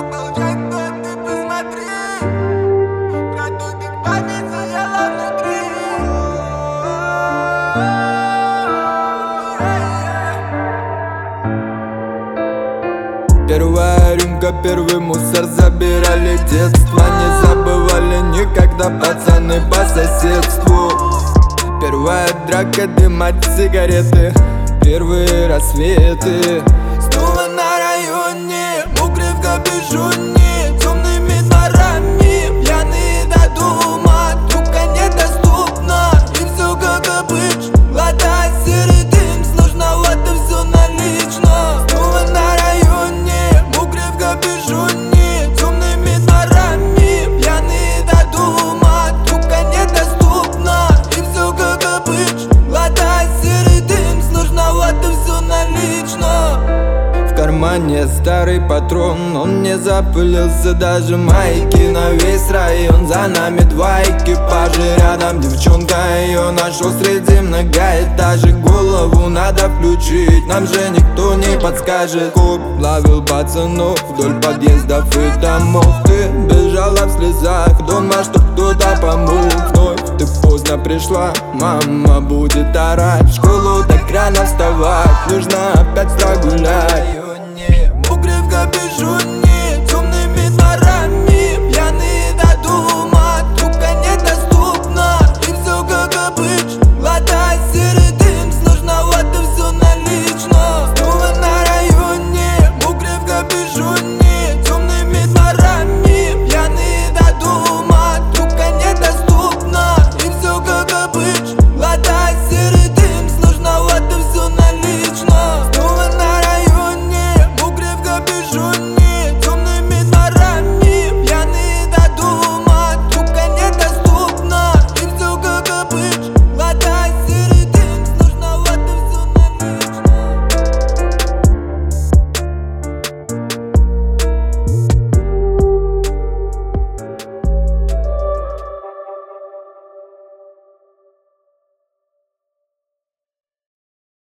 получай, кто ты, посмотри. Продуктик память заела внутри. Первая рюмка, первый мусор забирали детство. Не забывали никогда пацаны по соседству. Первая драка, дым от сигареты, первые рассветы. Снова на районе, мокрый в капюшоне, темными дворами, пьяные до дома. Трубка недоступна, и все как обычно. Глотать серый дым, сложновато все налично. Снова на районе, мокрый в капюшоне, темными дворами, пьяные до дома. Трубка недоступна, и все как обычно. Глотать серый дым, сложновато все налично. В кармане старый патрон, он не запылился, даже майки на весь район. За нами два экипажа, рядом девчонка, ее нашел среди многоэтажек. Голову надо включить, нам же никто не подскажет. Коп ловил пацанов вдоль подъездов и домов. Ты бежала в слезах дома, чтоб кто-то помог. Вновь ты поздно пришла, мама будет орать. В школу так рано вставать, нужно опять прогулять.